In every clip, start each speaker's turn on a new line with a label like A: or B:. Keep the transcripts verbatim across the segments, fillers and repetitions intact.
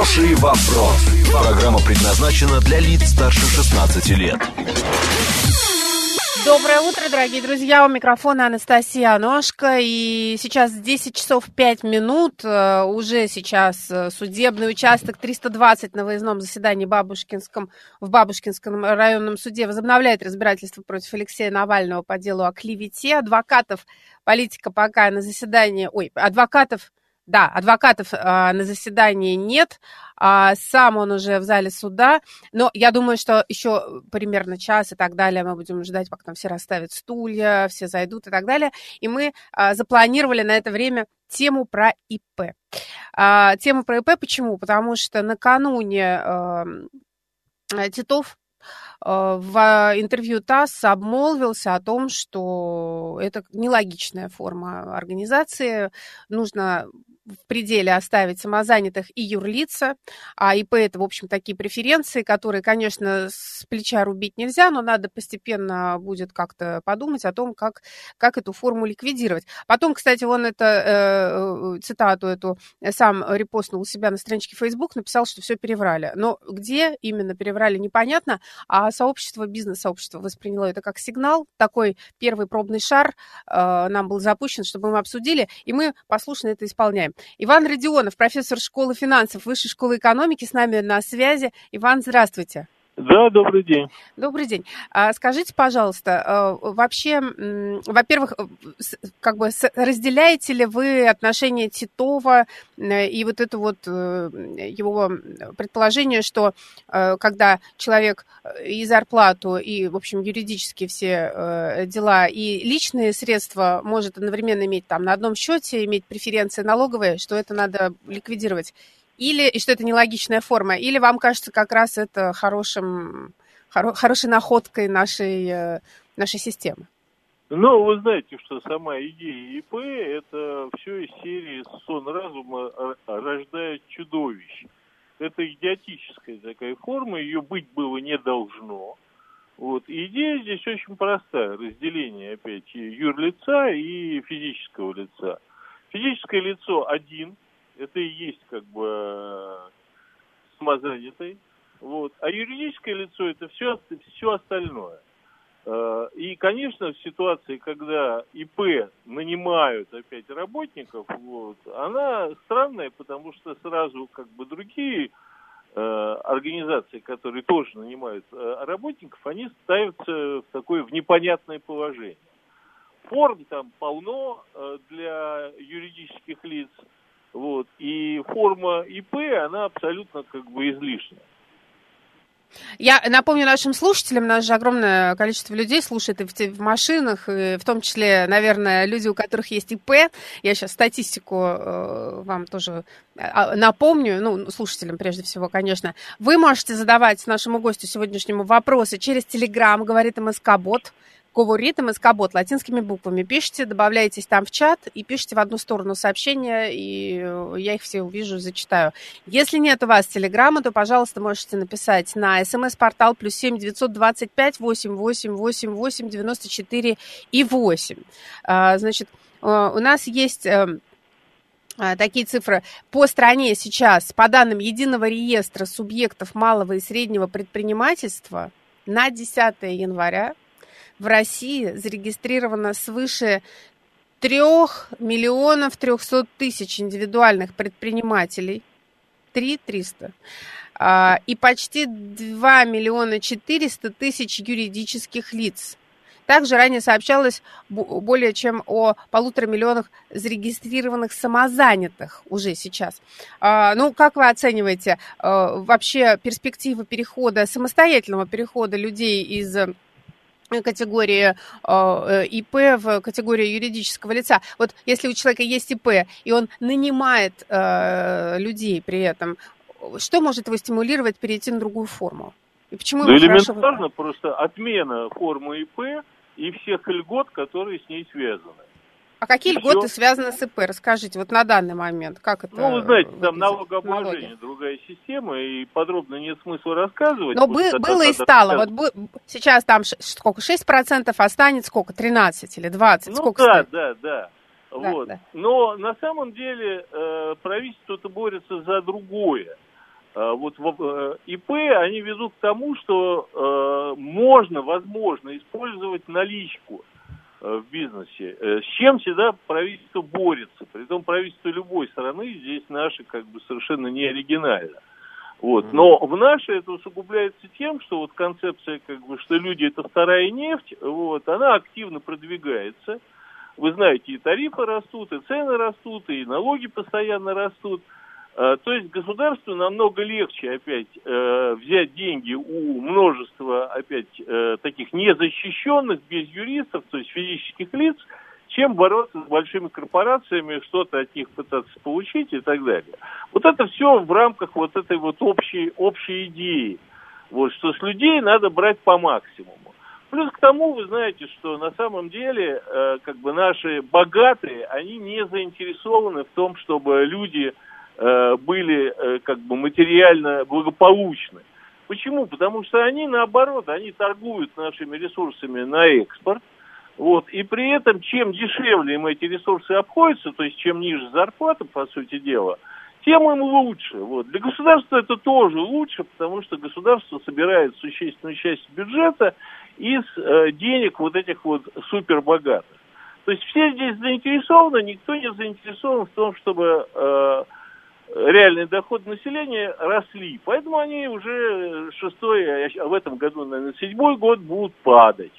A: Хороший вопрос. Программа предназначена для лиц старше шестнадцати лет.
B: Доброе утро, дорогие друзья. У микрофона Анастасия Аношко. И сейчас десять часов пять минут. Уже сейчас судебный участок триста двадцать на выездном заседании Бабушкинском, в Бабушкинском районном суде возобновляет разбирательство против Алексея Навального по делу о клевете. Адвокатов политика пока на заседании... Ой, адвокатов... Да, адвокатов а, на заседании нет, а, сам он уже в зале суда, но я думаю, что еще примерно час и так далее мы будем ждать, пока там все расставят стулья, все зайдут и так далее, и мы а, запланировали на это время тему про ИП. А, тему про ИП почему? Потому что накануне а, Титов в интервью ТАСС обмолвился о том, что это нелогичная форма организации, нужно в пределе оставить самозанятых и юрлица, а ИП это, в общем, такие преференции, которые, конечно, с плеча рубить нельзя, но надо постепенно будет как-то подумать о том, как, как эту форму ликвидировать. Потом, кстати, он это, э, цитату эту сам репостнул у себя на страничке Facebook, написал, что все переврали. Но где именно переврали, непонятно, а сообщество, бизнес-сообщество восприняло это как сигнал, такой первый пробный шар э, нам был запущен, чтобы мы обсудили, и мы послушно это исполняем. Иван Родионов, профессор школы финансов Высшей школы экономики, с нами на связи. Иван, здравствуйте.
C: Да, добрый день.
B: Добрый день. Скажите, пожалуйста, вообще, во-первых, как бы разделяете ли вы отношение Титова и вот это вот его предположение, что когда человек и зарплату, и, в общем, юридически все дела, и личные средства может одновременно иметь там на одном счете, иметь преференции налоговые, что это надо ликвидировать? Или, и что это нелогичная форма, или вам кажется как раз это хорошим, хоро, хорошей находкой нашей, нашей системы?
C: Ну, вы знаете, что сама идея ИП – это все из серии «Сон разума рождает чудовищ». Это идиотическая такая форма, ее быть было не должно. Вот. И идея здесь очень простая – разделение, опять, юрлица и физического лица. Физическое лицо один – это и есть как бы самозанятый, вот. А юридическое лицо это все, все остальное. И, конечно, в ситуации, когда ИП нанимают опять работников, вот, она странная, потому что сразу как бы другие э, организации, которые тоже нанимают э, работников, они ставятся в такое в непонятное положение. Форм там полно э, для юридических лиц. Вот. И форма ИП, она абсолютно как бы излишняя.
B: Я напомню нашим слушателям, нас же огромное количество людей слушает и в, в машинах, и в том числе, наверное, люди, у которых есть ИП. Я сейчас статистику э, вам тоже напомню, ну, слушателям прежде всего, конечно. Вы можете задавать нашему гостю сегодняшнему вопросы через Telegram, говорит МСК-бот. Говорит МСК-бот латинскими буквами. Пишите, добавляйтесь там в чат и пишите в одну сторону сообщения, и я их все увижу, зачитаю. Если нет у вас телеграмма, то, пожалуйста, можете написать на смс-портал плюс семь девятьсот двадцать пять восемь восемь восемь восемь девяносто четыре и восемь. Значит, у нас есть такие цифры. По стране сейчас, по данным Единого реестра субъектов малого и среднего предпринимательства, на десятое января в России зарегистрировано свыше трех миллионов трехсот тысяч индивидуальных предпринимателей, три триста, и почти два миллиона четыреста тысяч юридических лиц. Также ранее сообщалось более чем о полутора миллионах зарегистрированных самозанятых уже сейчас. Ну, как вы оцениваете вообще перспективы перехода, самостоятельного перехода людей из категории э, ИП в категорию юридического лица? Вот если у человека есть ИП, и он нанимает э, людей при этом, что может его стимулировать перейти на другую форму? И почему
C: да
B: элементарно
C: хорошо... просто отмена формы ИП и всех льгот, которые с ней связаны.
B: А какие
C: и
B: льготы
C: все.
B: связаны с ИП? Расскажите, вот на данный момент, как это?
C: Ну, вы знаете, там
B: выглядит?
C: налогообложение,
B: Налоги.
C: другая система, и подробно нет смысла рассказывать.
B: Но бы, было и стало. Вот бы, сейчас там ш, сколько, шесть процентов, а станет сколько, тринадцать или двадцать?
C: Ну
B: сколько
C: да,
B: станет?
C: да, да,
B: да.
C: Вот.
B: Да.
C: Но на самом деле э, правительство-то борется за другое. Вот ИП, они ведут к тому, что можно, возможно, использовать наличку в бизнесе, с чем всегда правительство борется. Притом правительство любой страны здесь наше как бы совершенно не оригинально. Вот. Но в наше это усугубляется тем, что вот концепция, как бы, что люди это вторая нефть, вот, она активно продвигается. Вы знаете, и тарифы растут, и цены растут, и налоги постоянно растут. То есть государству намного легче опять э, взять деньги у множества опять э, таких незащищенных, без юристов, то есть физических лиц, чем бороться с большими корпорациями, что-то от них пытаться получить и так далее. Вот это все в рамках вот этой вот общей, общей идеи, вот, что с людей надо брать по максимуму. Плюс к тому, вы знаете, что на самом деле э, как бы наши богатые, они не заинтересованы в том, чтобы люди были как бы материально благополучны. Почему? Потому что они, наоборот, они торгуют нашими ресурсами на экспорт, вот, и при этом, чем дешевле им эти ресурсы обходятся, то есть чем ниже зарплата, по сути дела, тем им лучше. Вот. Для государства это тоже лучше, потому что государство собирает существенную часть бюджета из э, денег вот этих вот супербогатых. То есть все здесь заинтересованы, никто не заинтересован в том, чтобы э, реальные доходы населения росли. Поэтому они уже шестой, а в этом году, наверное, седьмой год будут падать.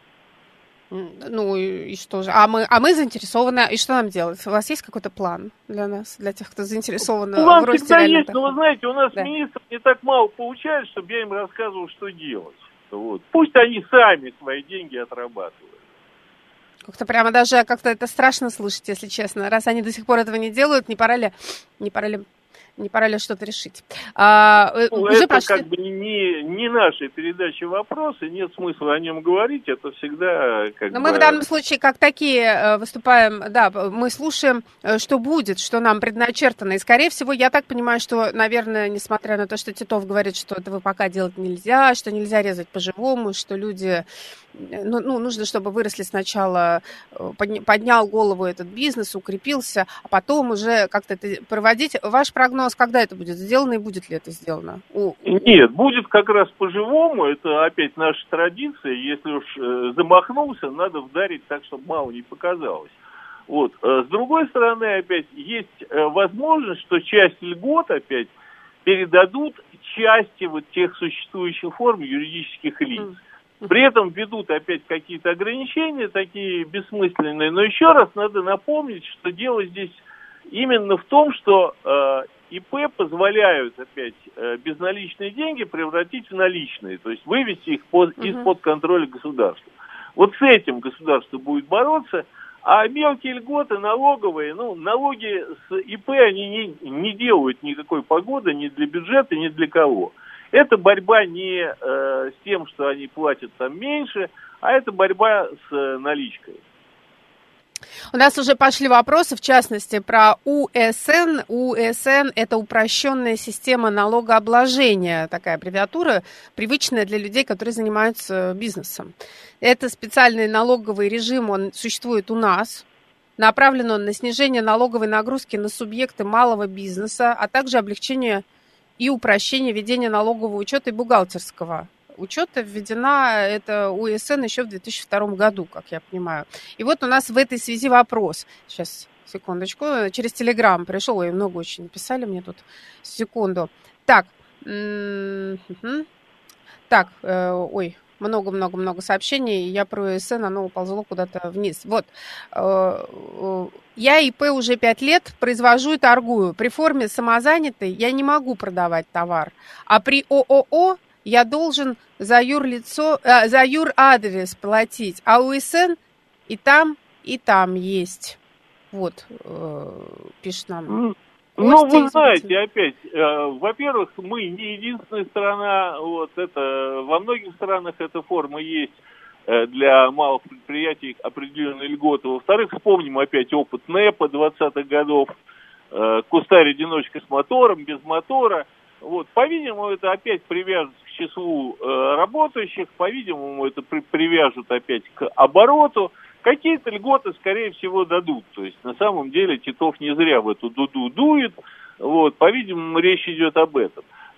B: Ну и что же? А мы, а мы заинтересованы. И что нам делать? У вас есть какой-то план для нас, для тех, кто заинтересован
C: план
B: в росте
C: всегда
B: реальных
C: есть,
B: доходов?
C: но вы знаете, у нас
B: да.
C: министров не так мало получают, чтобы я им рассказывал, что делать. Вот. Пусть они сами свои деньги отрабатывают.
B: Как-то прямо даже как-то это страшно слышать, если честно. Раз они до сих пор этого не делают, не пора ли, не пора ли, не пора ли что-то решить? А,
C: ну,
B: уже
C: это
B: пошли...
C: как бы не, не нашей передачи вопросы, нет смысла о нем говорить, это всегда как
B: Но
C: бы...
B: мы в данном случае как такие выступаем, да, мы слушаем, что будет, что нам предначертано. И, скорее всего, я так понимаю, что, наверное, несмотря на то, что Титов говорит, что этого пока делать нельзя, что нельзя резать по-живому, что люди... Ну, ну, нужно, чтобы выросли сначала, поднял голову этот бизнес, укрепился, а потом уже как-то это проводить. Ваш прогноз, когда это будет сделано и будет ли это сделано? У...
C: Нет, будет как раз по-живому, это опять наша традиция, если уж э, замахнулся, надо вдарить так, чтобы мало не показалось. Вот. С другой стороны, опять, есть э, возможность, что часть льгот опять передадут части вот тех существующих форм юридических лиц. При этом ведут опять какие-то ограничения, такие бессмысленные. Но еще раз надо напомнить, что дело здесь именно в том, что э, ИП позволяют опять э, безналичные деньги превратить в наличные, то есть вывести их под, uh-huh. из-под контроля государства. Вот с этим государство будет бороться, а мелкие льготы налоговые, ну, налоги с ИП, они не, не делают никакой погоды ни для бюджета, ни для кого. Это борьба не э, с тем, что они платят там меньше, а это борьба с э, наличкой.
B: У нас уже пошли вопросы, в частности, про УСН. УСН – это упрощенная система налогообложения, такая аббревиатура, привычная для людей, которые занимаются бизнесом. Это специальный налоговый режим, он существует у нас. Направлен он на снижение налоговой нагрузки на субъекты малого бизнеса, а также облегчение и упрощение ведения налогового учета и бухгалтерского учета. Введена эта УСН еще в две тысячи втором году, как я понимаю. И вот у нас в этой связи вопрос. Сейчас, секундочку. Через Телеграм пришел, ой, много очень написали мне тут. Секунду. Так. Так, ой, много-много-много сообщений. Я про УСН, оно уползло куда-то вниз. Вот. Я ИП уже пять лет произвожу и торгую. При форме самозанятой я не могу продавать товар. А при ООО я должен за юрлицо, э, за юрадрес платить. А УСН и там, и там есть. Вот, э, пишет нам.
C: Ну, вы знаете, опять, э, во-первых, мы не единственная страна, вот это, во многих странах эта форма есть э, для малых предприятий определенные льготы. Во-вторых, вспомним опять опыт НЭПа двадцатых годов, э, кустарь-одиночка с мотором, без мотора. Вот, по-видимому, это опять привяжут к числу э, работающих, по-видимому, это при- привяжут опять к обороту. Какие-то льготы, скорее всего, дадут. То есть, на самом деле, Титов не зря в эту дуду дует. Вот, по-видимому, речь идет об этом.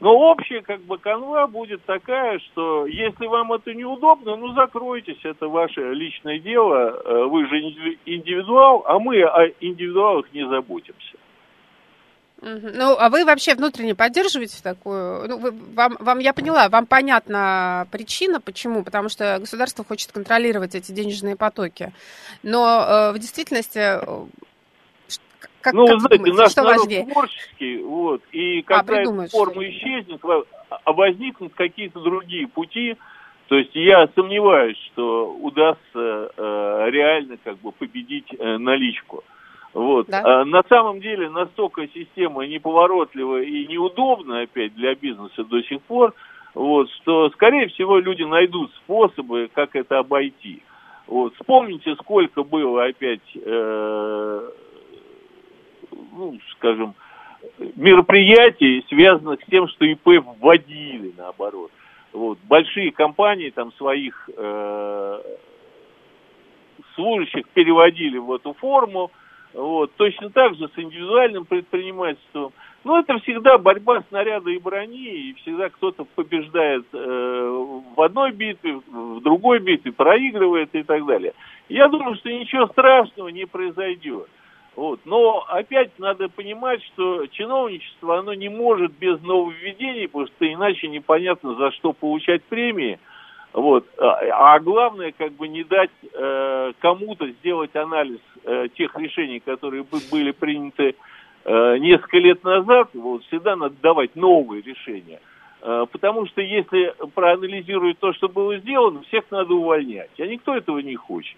C: Но общая как бы канва будет такая, что если вам это неудобно, ну закройтесь, это ваше личное дело, вы же индивидуал, а мы о индивидуалах не заботимся.
B: Ну, а вы вообще внутренне поддерживаете такую? Ну, вы, вам, вам, я поняла, вам понятна причина, почему? Потому что государство хочет контролировать эти денежные потоки. Но э, в действительности... Как,
C: ну,
B: как
C: вы знаете,
B: думаете,
C: наш
B: что
C: народ
B: важнее?
C: творческий, вот, и когда
B: а,
C: эта форма исчезнет, а возникнут какие-то другие пути, то есть я сомневаюсь, что удастся э, реально как бы победить э, наличку. Вот.
B: Да?
C: А на самом деле настолько система неповоротливая и неудобная опять для бизнеса до сих пор, вот, что, скорее всего, люди найдут способы, как это обойти. Вот. Вспомните, сколько было опять... Э, ну, скажем, мероприятий, связанных с тем, что ИП вводили, наоборот. Вот. Большие компании там своих э, служащих переводили в эту форму. Вот. Точно так же с индивидуальным предпринимательством. Но это всегда борьба снаряда и брони, и всегда кто-то побеждает э, в одной битве, в другой битве, проигрывает и так далее. Я думаю, что ничего страшного не произойдет. Вот. Но опять надо понимать, что чиновничество, оно не может без нововведений, потому что иначе непонятно, за что получать премии. Вот. А главное, как бы не дать э, кому-то сделать анализ э, тех решений, которые были приняты э, несколько лет назад. Вот. Всегда надо давать новые решения. Э, потому что если проанализировать то, что было сделано, всех надо увольнять. А никто этого не хочет.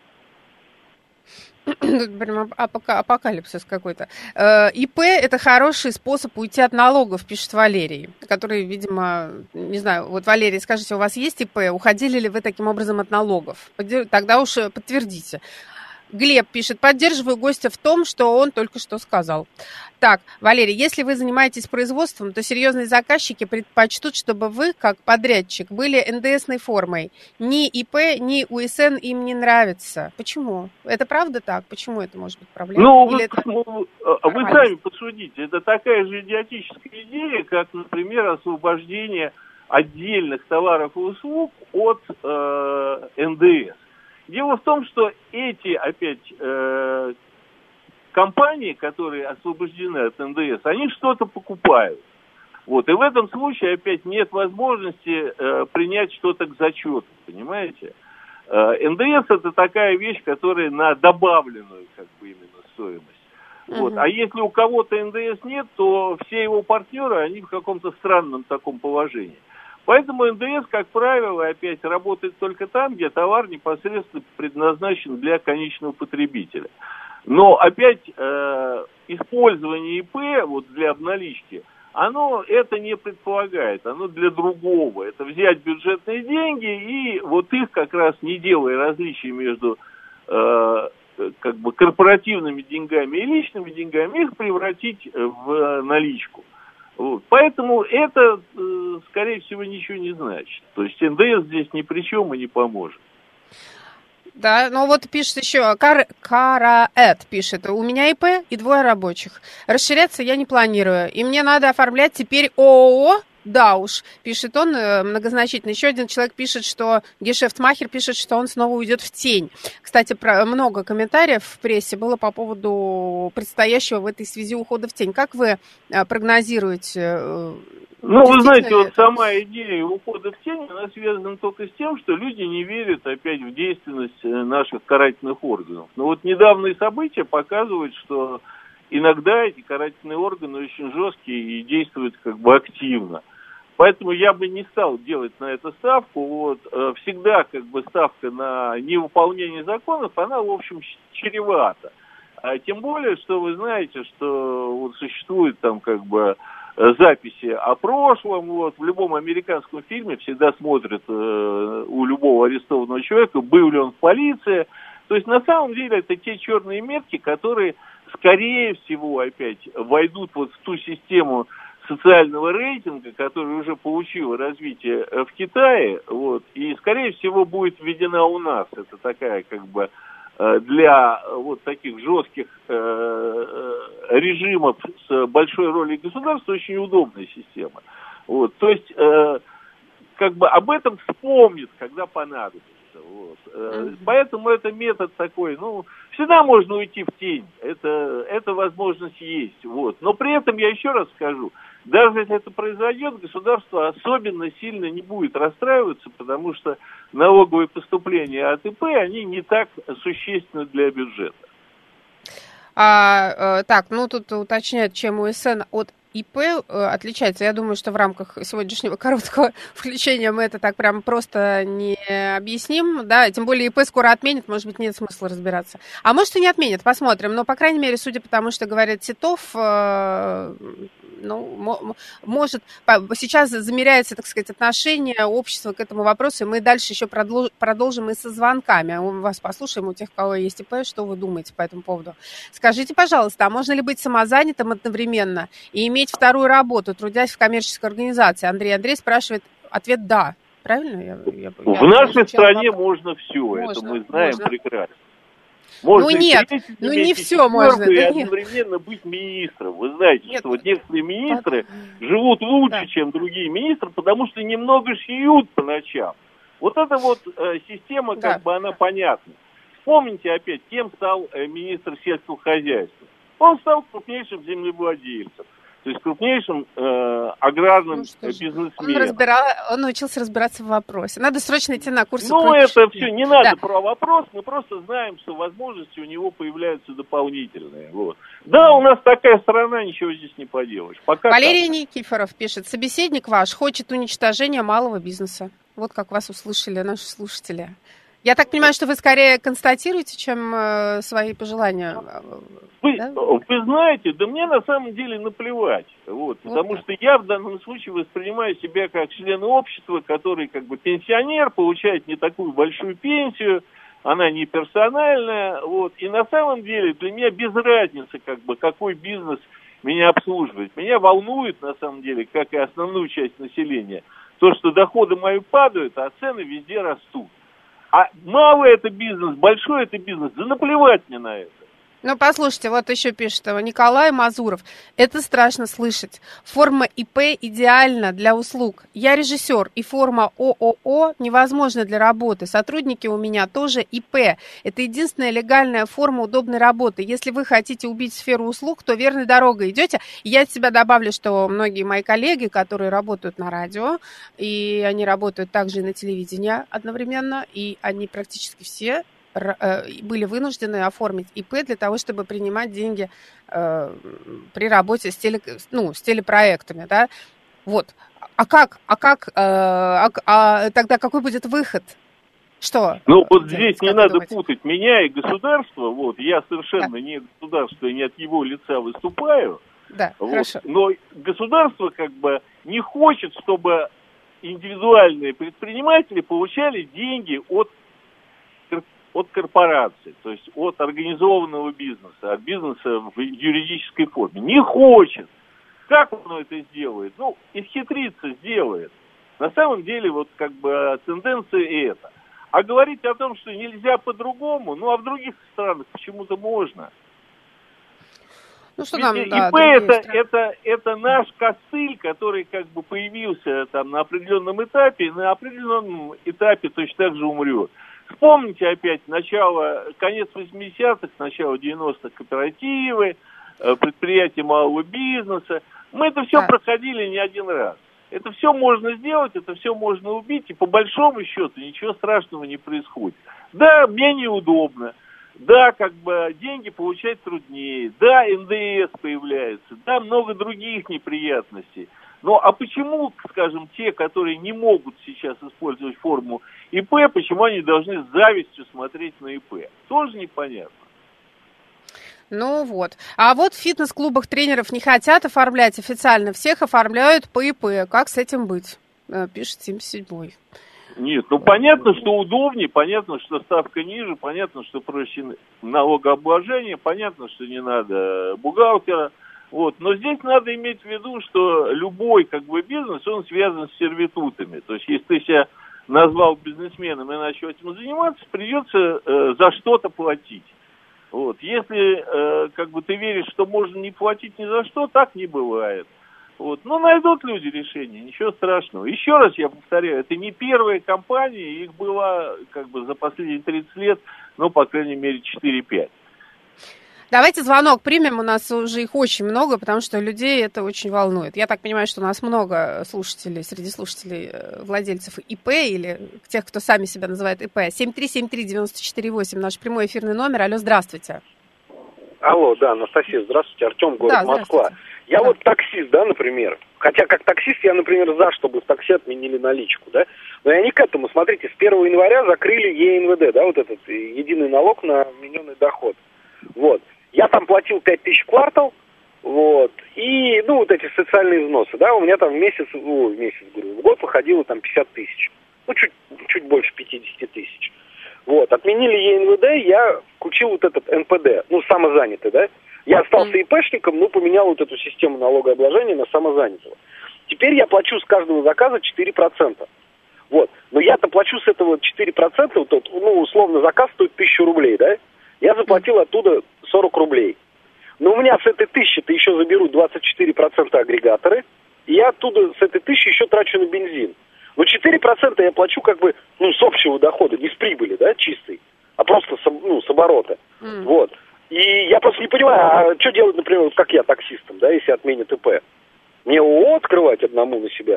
B: Прям апокалипсис какой-то. ИП – это хороший способ уйти от налогов, пишет Валерий, который, видимо, не знаю, вот, Валерий, скажите, у вас есть ИП? Уходили ли вы таким образом от налогов? Тогда уж подтвердите. Глеб пишет, поддерживаю гостя в том, что он только что сказал. Так, Валерий, если вы занимаетесь производством, то серьезные заказчики предпочтут, чтобы вы, как подрядчик, были эн дэ эсной формой. Ни ИП, ни у эс эн им не нравится. Почему? Это правда так? Почему это может быть проблема?
C: Ну, вы,
B: это...
C: вы, вы сами подсудите. Это такая же идиотическая идея, как, например, освобождение отдельных товаров и услуг от э, эн дэ эс. Дело в том, что эти, опять, э, компании, которые освобождены от эн дэ эс, они что-то покупают. Вот. И в этом случае, опять, нет возможности э, принять что-то к зачету, понимаете? Э, эн дэ эс – это такая вещь, которая на добавленную, как бы, именно стоимость. Uh-huh. Вот. А если у кого-то эн дэ эс нет, то все его партнеры, они в каком-то странном таком положении. Поэтому эн дэ эс, как правило, опять работает только там, где товар непосредственно предназначен для конечного потребителя. Но опять э, использование ИП вот, для обналички, оно это не предполагает, оно для другого. Это взять бюджетные деньги и вот их как раз, не делая различий между э, как бы корпоративными деньгами и личными деньгами, их превратить в наличку. Вот. Поэтому это, э, скорее всего, ничего не значит. То есть эн дэ эс здесь ни при чем и не поможет.
B: Да, ну вот пишет еще, Кар... Караэт пишет, у меня ИП и двое рабочих. Расширяться я не планирую, и мне надо оформлять теперь ООО. Да уж, пишет он многозначительно. Еще один человек пишет, что Гешефтмахер пишет, что он снова уйдет в тень. Кстати, про, много комментариев в прессе было по поводу предстоящего в этой связи ухода в тень. Как вы прогнозируете?
C: Ну, вы знаете, вот сама идея ухода в тень, она связана только с тем, что люди не верят опять в действенность наших карательных органов. Но вот недавние события показывают, что иногда эти карательные органы очень жесткие и действуют как бы активно. Поэтому я бы не стал делать на это ставку. Вот, всегда как бы ставка на невыполнение законов, она, в общем, чревата. А тем более, что вы знаете, что вот существует там как бы записи о прошлом. Вот, в любом американском фильме всегда смотрят э, у любого арестованного человека, был ли он в полиции. То есть на самом деле это те черные метки, которые, скорее всего, опять войдут вот в ту систему социального рейтинга, которая уже получила развитие в Китае, вот, и, скорее всего, будет введена у нас. Это такая, как бы, для вот таких жестких э, режимов с большой ролью государства очень удобная система. Вот, то есть, э, как бы об этом вспомнит, когда понадобится. Вот. Mm-hmm. Поэтому это метод такой, ну, всегда можно уйти в тень, это, эта возможность есть. Вот. Но при этом, я еще раз скажу, даже если это произойдет, государство особенно сильно не будет расстраиваться, потому что налоговые поступления от ИП, они не так существенны для бюджета.
B: А, так, ну тут уточняют, чем УСН от ИП отличается. Я думаю, что в рамках сегодняшнего короткого включения мы это так прям просто не объясним, да, тем более ИП скоро отменят, может быть, нет смысла разбираться. А может и не отменят, посмотрим, но, по крайней мере, судя по тому, что говорит Титов, ну, может, сейчас замеряется, так сказать, отношение общества к этому вопросу, и мы дальше еще продолжим и со звонками. У вас послушаем, у тех, у кого есть ИП, что вы думаете по этому поводу. Скажите, пожалуйста, а можно ли быть самозанятым одновременно и иметь вторую работу, трудясь в коммерческой организации? Андрей Андрей спрашивает, ответ «да». Правильно? Я, я,
C: в
B: я
C: нашей стране
B: вопрос.
C: можно все,
B: можно,
C: это мы знаем
B: можно.
C: прекрасно. Можно
B: ну нет, ну не все можно.
C: И
B: да
C: одновременно
B: нет.
C: быть министром. Вы знаете,
B: нет.
C: что вот некоторые министры Под... живут лучше, да. чем другие министры, потому что немного шьют по ночам. Вот эта вот э, система,
B: да.
C: как бы она понятна. Вспомните опять, кем стал э, министр сельского хозяйства. Он стал крупнейшим землевладельцем. То есть крупнейшим э, аграрным ну, бизнесменом.
B: Он, разбирал, он научился разбираться в вопросе. Надо срочно идти на курсы.
C: Ну, это все, не надо да. про вопрос, мы просто знаем, что возможности у него появляются дополнительные. Вот. Да, у нас такая страна, ничего здесь не поделаешь. Пока
B: Валерий
C: так.
B: Никифоров пишет, собеседник ваш хочет уничтожения малого бизнеса. Вот как вас услышали наши слушатели. Я так понимаю, что вы скорее констатируете, чем э, свои пожелания.
C: Вы,
B: да?
C: вы знаете, да мне на самом деле наплевать. Вот, вот потому так. что я в данном случае воспринимаю себя как член общества, который как бы пенсионер, получает не такую большую пенсию, она не персональная. Вот, и на самом деле для меня без разницы, как бы, какой бизнес меня обслуживает. Меня волнует, на самом деле, как и основную часть населения, то, что доходы мои падают, а цены везде растут. А малый это бизнес, большой это бизнес, да наплевать мне на это.
B: Ну, послушайте, вот еще пишет Николай Мазуров. Это страшно слышать. Форма ИП идеальна для услуг. Я режиссер, и форма ООО невозможна для работы. Сотрудники у меня тоже ИП. Это единственная легальная форма удобной работы. Если вы хотите убить сферу услуг, то верной дорогой идете. И я от себя добавлю, что многие мои коллеги, которые работают на радио, и они работают также и на телевидении одновременно, и они практически все были вынуждены оформить ИП для того, чтобы принимать деньги э, при работе с, теле, ну, с телепроектами, да, вот. А как, а как, э, а, а тогда какой будет выход? Что?
C: Ну, вот здесь не надо думаете? путать меня и государство, вот, я совершенно да. не государство и не от его лица выступаю,
B: да,
C: вот,
B: хорошо.
C: Но государство как бы не хочет, чтобы индивидуальные предприниматели получали деньги от от корпораций, то есть от организованного бизнеса, от бизнеса в юридической форме. Не хочет. Как он это сделает? Ну, исхитриться сделает. На самом деле, вот как бы тенденция это. А говорить о том, что нельзя по-другому, ну, а в других странах почему-то можно.
B: Ну, что там,
C: Ведь
B: да,
C: ИП это, это, это наш костыль, который как бы появился там на определенном этапе, и на определенном этапе точно так же умрет. Вспомните опять начало, конец восьмидесятых, начало девяностых кооперативы, предприятия малого бизнеса. Мы это все да. проходили не один раз. Это все можно сделать, это все можно убить, и по большому счету ничего страшного не происходит. Да, мне неудобно, да, как бы деньги получать труднее, да, эн дэ эс появляется, да, много других неприятностей. Ну, а почему, скажем, те, которые не могут сейчас использовать форму ИП, почему они должны с завистью смотреть на ИП? Тоже непонятно.
B: Ну вот. А вот в фитнес-клубах тренеров не хотят оформлять официально, всех оформляют по ИП. Как с этим быть? Пишет семьдесят седьмой.
C: Нет, ну понятно, что удобнее, понятно, что ставка ниже, понятно, что проще налогообложение, понятно, что не надо бухгалтера. Вот. Но здесь надо иметь в виду, что любой как бы бизнес, он связан с сервитутами. То есть, если ты себя назвал бизнесменом и начал этим заниматься, придется э, за что-то платить. Вот. Если э, как бы ты веришь, что можно не платить ни за что, так не бывает. Вот. Ну, найдут люди решение, ничего страшного. Еще раз я повторяю, это не первая компания, их было как бы за последние тридцать лет, ну, по крайней мере, четыре-пять.
B: Давайте звонок примем, у нас уже их очень много, потому что людей это очень волнует. Я так понимаю, что у нас много слушателей, среди слушателей владельцев ИП или тех, кто сами себя называет ИП. семь три семь три девять четыре восемь, наш прямой эфирный номер. Алло, здравствуйте.
D: Алло, да, Анастасия, здравствуйте, Артем, город
B: да,
D: Москва. Я да. вот таксист, да, например. Хотя как таксист я, например, за, чтобы в такси отменили наличку, да. Но я не к этому. Смотрите, с первого января закрыли ЕНВД, да, вот этот единый налог на вмененный доход. Вот. Я там платил пять тысяч в квартал, вот, и, ну, вот эти социальные взносы, да, у меня там в месяц, о, в месяц, говорю, в год выходило там пятьдесят тысяч, ну, чуть, чуть больше пятьдесят тысяч. Вот, отменили ЕНВД, я включил вот этот эн пэ дэ, ну, самозанятый, да. Я остался ИПшником, но поменял вот эту систему налогообложения на самозанятого. Теперь я плачу с каждого заказа четыре процента. Вот. Но я-то плачу с этого четыре процента, вот, ну, условно, заказ стоит тысячу рублей, да? Я заплатил оттуда сорок рублей. Но у меня с этой тысячи-то еще заберут двадцать четыре процента агрегаторы, и я оттуда с этой тысячи еще трачу на бензин. Но четыре процента я плачу как бы, ну, с общего дохода, не с прибыли, да, чистой, а просто с, ну, с оборота. Mm. Вот. И я просто не понимаю, а что делать, например, вот как я таксистом, да, если отменят ИП? Мне ООО открывать одному на себя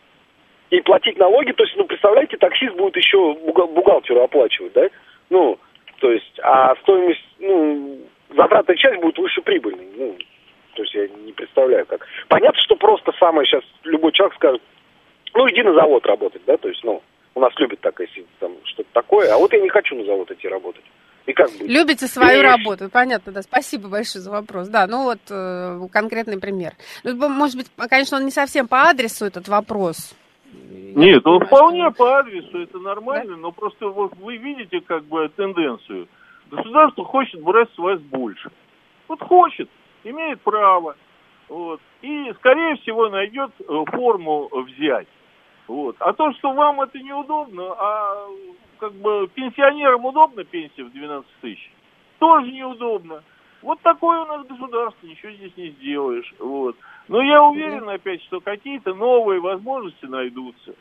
D: и платить налоги, то есть, ну, представляете, таксист будет еще бухгалтеру оплачивать, да? Ну, то есть, а стоимость, ну, затратная часть будет выше прибыльной, ну, то есть я не представляю как. Понятно, что просто самое сейчас любой человек скажет, ну, иди на завод работать, да, то есть, ну, у нас любят так, если там что-то такое, а вот я не хочу на завод идти работать. И как быть?
B: Любите свою и... работу, понятно, да. Спасибо большое за вопрос. Да, ну вот э, конкретный пример. Ну, может быть, конечно, он не совсем по адресу этот вопрос.
C: Нет, он вполне что... по адресу, это нормально, да? Но просто вот вы видите как бы тенденцию. Государство хочет брать с вас больше. Вот хочет, имеет право. Вот, и, скорее всего, найдет форму взять. Вот. А то, что вам это неудобно, а как бы пенсионерам удобно пенсия в двенадцать тысяч, тоже неудобно. Вот такое у нас государство, ничего здесь не сделаешь. Вот. Но я уверен опять, что какие-то новые возможности найдутся.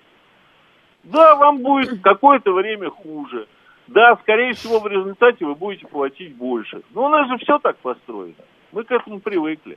C: Да, вам будет какое-то время хуже. Да, скорее всего, в результате вы будете платить больше. Но у нас же все так построено. Мы к этому привыкли.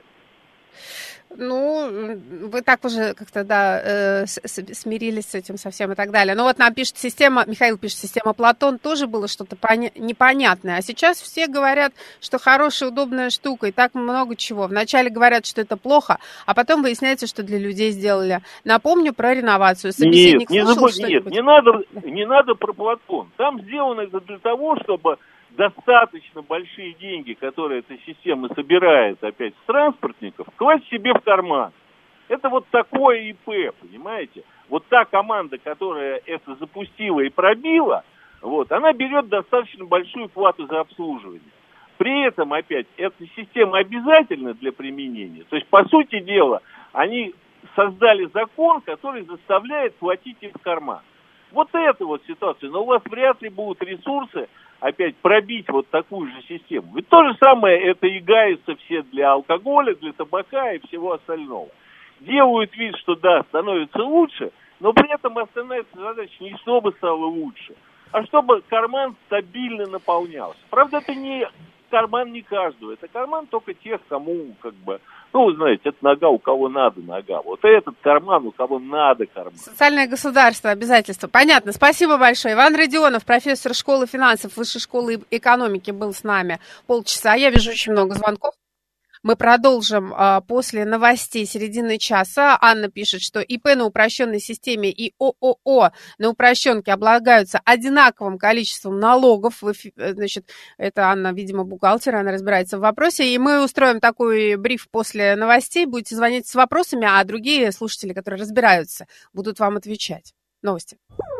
B: Ну, вы так уже как-то, да, э, с, смирились с этим совсем и так далее. Ну вот нам пишет система, Михаил пишет, система Платон, тоже было что-то поня- непонятное. А сейчас все говорят, что хорошая, удобная штука, и так много чего. Вначале говорят, что это плохо, а потом выясняется, что для людей сделали. Напомню про реновацию. Собеседник
C: нет,
B: слушал
C: не забудь, нет, не надо, не надо про Платон. Там сделано это для того, чтобы достаточно большие деньги, которые эта система собирает опять с транспортников, класть себе в карман. Это вот такое ИП, понимаете? Вот та команда, которая это запустила и пробила, вот, она берет достаточно большую плату за обслуживание. При этом, опять, эта система обязательна для применения. То есть, по сути дела, они создали закон, который заставляет платить им в карман. Вот это вот ситуация. Но у вас вряд ли будут ресурсы опять пробить вот такую же систему. Ведь то же самое это и гаются все для алкоголя, для табака и всего остального. Делают вид, что да, становится лучше, но при этом основная задача не чтобы стало лучше, а чтобы карман стабильно наполнялся. Правда, это не карман не каждого, это карман только тех, кому как бы, ну, вы знаете, это нога, у кого надо нога. Вот этот карман, у кого надо карман.
B: Социальное государство, обязательства. Понятно. Спасибо большое. Иван Родионов, профессор школы финансов Высшей школы экономики, был с нами полчаса. Я вижу очень много звонков. Мы продолжим а, после новостей середины часа. Анна пишет, что ИП на упрощенной системе и ООО на упрощенке облагаются одинаковым количеством налогов. Значит, это Анна, видимо, бухгалтер, она разбирается в вопросе. И мы устроим такой бриф после новостей. Будете звонить с вопросами, а другие слушатели, которые разбираются, будут вам отвечать. Новости.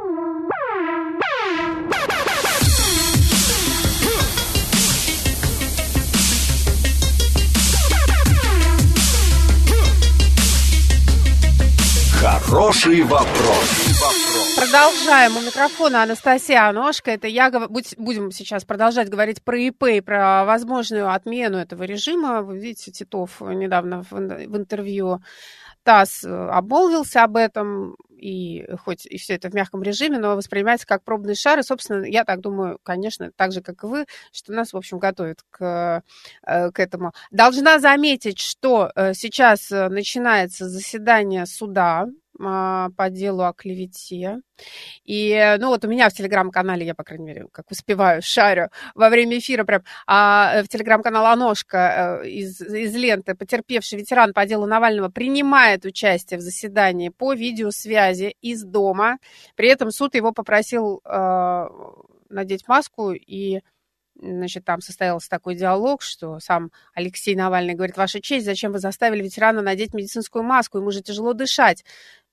A: Хороший вопрос.
B: Продолжаем. У микрофона Анастасия Аношко. Это я. Будем сейчас продолжать говорить про ИП и про возможную отмену этого режима. Вы видите, Титов недавно в интервью ТАСС обмолвился об этом, и хоть и все это в мягком режиме, но воспринимается как пробный шар. И, собственно, я так думаю, конечно, так же, как и вы, что нас, в общем, готовят к, к этому. Должна заметить, что сейчас начинается заседание суда по делу о клевете. И, ну, вот у меня в телеграм-канале, я, по крайней мере, как успеваю, шарю во время эфира прям, а в телеграм-канал Аношка из, из ленты «Потерпевший ветеран по делу Навального» принимает участие в заседании по видеосвязи из дома. При этом суд его попросил э, надеть маску, и, значит, там состоялся такой диалог, что сам Алексей Навальный говорит: «Ваша честь, зачем вы заставили ветерана надеть медицинскую маску? Ему же тяжело дышать».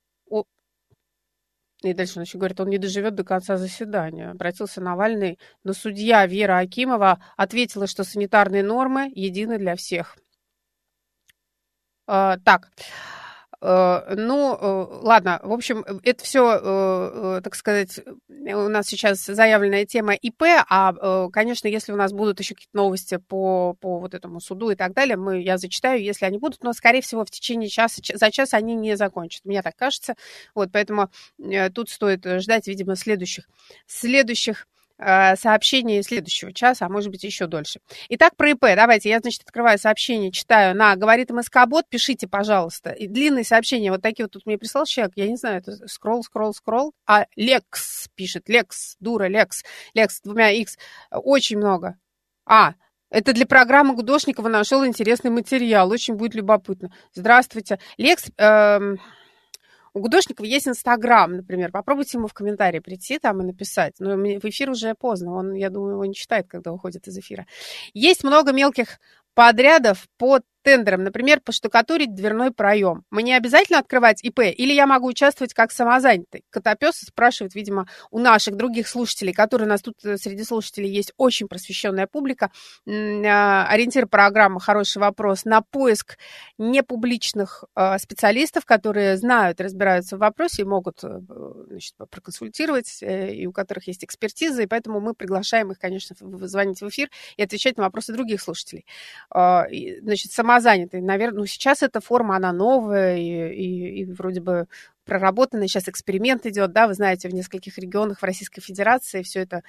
B: И дальше он еще говорит, он не доживет до конца заседания. Обратился Навальный, но судья Вера Акимова ответила, что санитарные нормы едины для всех. А, так, а, ну, ладно, в общем, это все, так сказать, у нас сейчас заявленная тема ИП, а, конечно, если у нас будут еще какие-то новости по, по вот этому суду и так далее, мы, я зачитаю, если они будут, но, скорее всего, в течение часа, за час они не закончат, мне так кажется, вот, поэтому тут стоит ждать, видимо, следующих, следующих сообщение следующего часа, а может быть еще дольше. Итак, про ИП. Давайте, я, значит, открываю сообщение, читаю на «Говорит МСК-бот», пишите, пожалуйста. И длинные сообщения, вот такие вот тут мне прислал человек, я не знаю, это скролл, скролл, скролл, а Лекс пишет, Лекс, дура, Лекс, Лекс с двумя Х, очень много. А, это для программы Гудошникова нашел интересный материал, очень будет любопытно. Здравствуйте. Лекс... Эм... У Гудошникова есть Инстаграм, например. Попробуйте ему в комментарии прийти там и написать. Но в эфир уже поздно. Он, я думаю, его не читает, когда уходит из эфира. Есть много мелких подрядов по тендерам. Например, поштукатурить дверной проем. Мне обязательно открывать ИП? Или я могу участвовать как самозанятый? Котопес спрашивает, видимо, у наших других слушателей, которые у нас тут среди слушателей есть очень просвещенная публика. Ориентир программы «Хороший вопрос» на поиск непубличных специалистов, которые знают, разбираются в вопросе и могут, значит, проконсультировать, и у которых есть экспертиза, и поэтому мы приглашаем их, конечно, звонить в эфир и отвечать на вопросы других слушателей. Значит, самозанятый, наверное, ну, сейчас эта форма, она новая и, и, и вроде бы проработанная, сейчас эксперимент идет, да, вы знаете, в нескольких регионах в Российской Федерации все это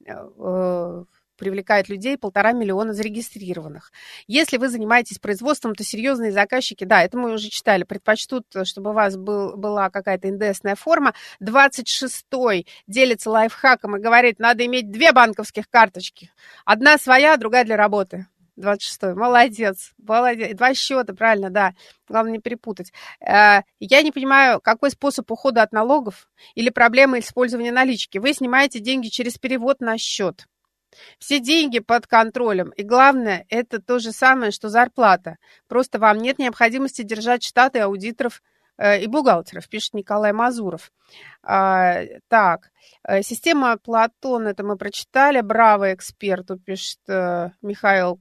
B: э, привлекает людей, полтора миллиона зарегистрированных. Если вы занимаетесь производством, то серьезные заказчики, да, это мы уже читали, предпочтут, чтобы у вас был, была какая-то эн дэ эсная форма. двадцать шестой делится лайфхаком и говорит, надо иметь две банковских карточки. Одна своя, другая для работы. двадцать шестой. Молодец. Молодец. Два счета, правильно, да. Главное не перепутать. Я не понимаю, какой способ ухода от налогов или проблема использования налички. Вы снимаете деньги через перевод на счет. Все деньги под контролем. И главное, это то же самое, что зарплата. Просто вам нет необходимости держать штаты аудиторов и бухгалтеров, пишет Николай Мазуров. А, так, система Платон, это мы прочитали. Браво эксперту, пишет а, Михаил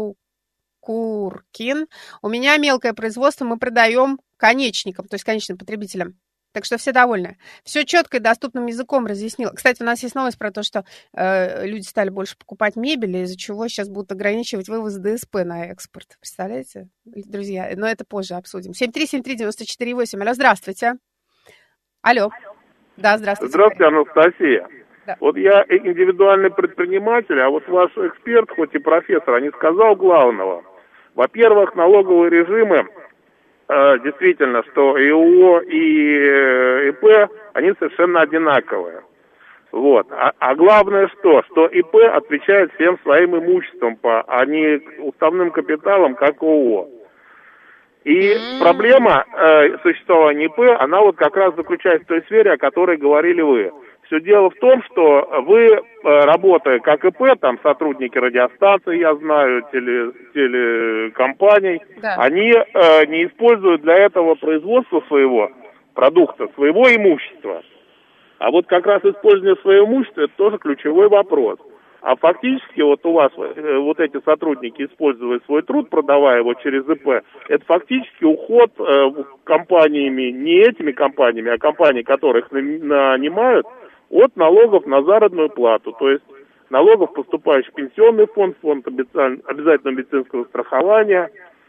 B: Куркин. У меня мелкое производство, мы продаем конечникам, то есть конечным потребителям. Так что все довольны. Все четко и доступным языком разъяснила. Кстати, у нас есть новость про то, что э, люди стали больше покупать мебель, из-за чего сейчас будут ограничивать вывоз дэ эс пэ на экспорт. Представляете, друзья? Но это позже обсудим. семь три семь три девять четыре восемь. Алло, здравствуйте. Алло. Алло. Да, здравствуйте.
E: Здравствуйте, Анастасия.
B: Да.
E: Вот я индивидуальный предприниматель, а вот ваш эксперт, хоть и профессор, а не сказал главного. Во-первых, налоговые режимы, э, действительно, что и ООО, и ИП, они совершенно одинаковые. Вот. А, а главное что? Что ИП отвечает всем своим имуществом, по, а не уставным капиталом, как ООО. И mm-hmm. проблема э, существования ИП, она вот как раз заключается в той сфере, о которой говорили вы. Все дело в том, что вы, работая как ИП, там сотрудники радиостанций, я знаю, теле, телекомпаний, да. они э, не используют для этого производства своего продукта, своего имущества. А вот как раз использование своего имущества – это тоже ключевой вопрос. А фактически вот у вас э, вот эти сотрудники, используя свой труд, продавая его через ИП, это фактически уход э, компаниями, не этими компаниями, а компании, которых нанимают, от налогов на заработную плату, то есть налогов, поступающих в пенсионный фонд, фонд обязательного медицинского страхования,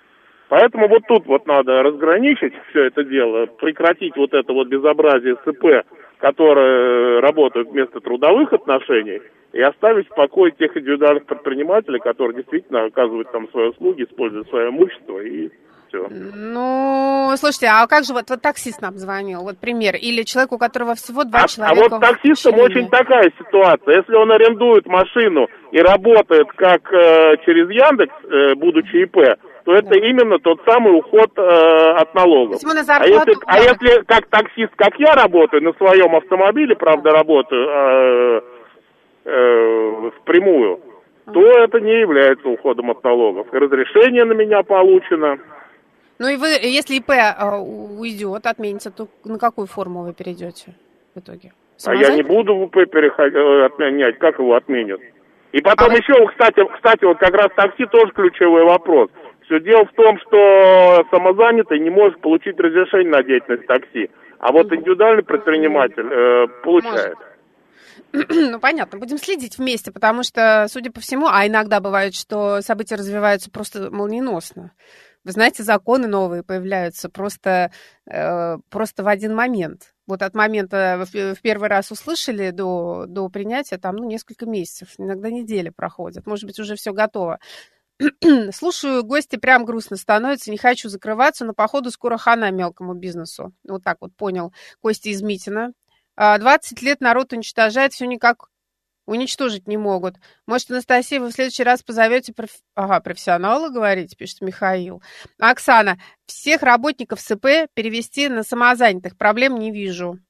E: Поэтому вот тут вот надо разграничить все это дело, прекратить вот это вот безобразие эс и пэ, которые работают вместо трудовых отношений, и оставить в покое тех индивидуальных предпринимателей, которые действительно оказывают там свои услуги, используют свое имущество и все.
B: Ну, слушайте, а как же вот, вот таксист нам звонил, вот пример, или человек, у которого всего два
E: а,
B: человека.
E: А вот таксистам очень такая ситуация. Если он арендует машину и работает как э, через Яндекс, э, будучи и пэ, то это да. именно тот самый уход э, от налогов.
B: А
E: если, а если как таксист, как я работаю, на своем автомобиле, правда, работаю э, э, впрямую, а. то это не является уходом от налогов. И разрешение на меня получено.
B: Ну и вы, если ИП э, уйдет, отменится, то на какую форму вы перейдете в итоге?
E: А я не буду в ИП переходить, отменять. Как его отменят? И потом а еще, вы... кстати, кстати, вот как раз такси тоже ключевой вопрос. Все дело в том, что самозанятый не может получить разрешение на деятельность такси, а вот индивидуальный предприниматель э, получает.
B: Может. Ну, понятно, будем следить вместе, потому что, судя по всему, а иногда бывает, что события развиваются просто молниеносно. Вы знаете, законы новые появляются просто, э, просто в один момент. Вот от момента в, в первый раз услышали до, до принятия, там, ну, несколько месяцев, иногда недели проходят. Может быть, уже все готово. Слушаю, гости, прям грустно становится, не хочу закрываться, но, походу, скоро хана мелкому бизнесу. Вот так вот понял Костя из Митина. двадцать лет народ уничтожает, все никак уничтожить не могут. Может, Анастасия, вы в следующий раз позовете проф... ага, профессионала, говорите, пишет Михаил. Оксана, всех работников эс и пэ перевести на самозанятых, проблем не вижу.